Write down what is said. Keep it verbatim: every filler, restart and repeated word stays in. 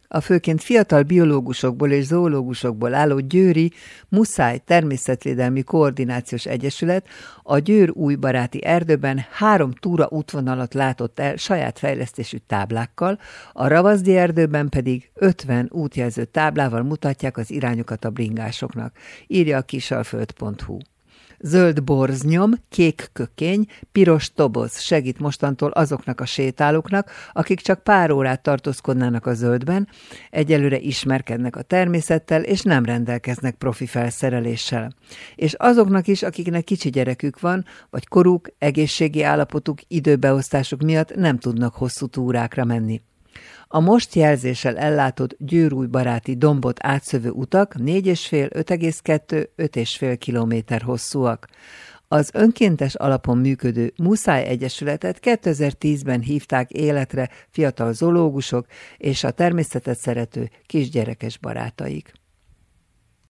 A főként fiatal biológusokból és zoológusokból álló Győri Muszáj Természetvédelmi Koordinációs Egyesület a Győr Újbaráti Erdőben három túra útvonalat látott el saját fejlesztésű táblákkal, a Ravaszdi erdőben pedig ötven útjelző táblával mutatják az irányokat a bringásoknak, írja a kisalföld pont hu. Zöld borznyom, kék kökény, piros toboz segít mostantól azoknak a sétálóknak, akik csak pár órát tartózkodnának a zöldben, egyelőre ismerkednek a természettel, és nem rendelkeznek profi felszereléssel. És azoknak is, akiknek kicsi gyerekük van, vagy koruk, egészségi állapotuk, időbeosztásuk miatt nem tudnak hosszú túrákra menni. A most jelzéssel ellátott győrújbaráti dombot átszövő utak négy egész öt, öt egész kettő, öt egész öt kilométer hosszúak. Az önkéntes alapon működő Muszáj Egyesületet kétezer-tízben hívták életre fiatal zoológusok és a természetet szerető kisgyerekes barátaik.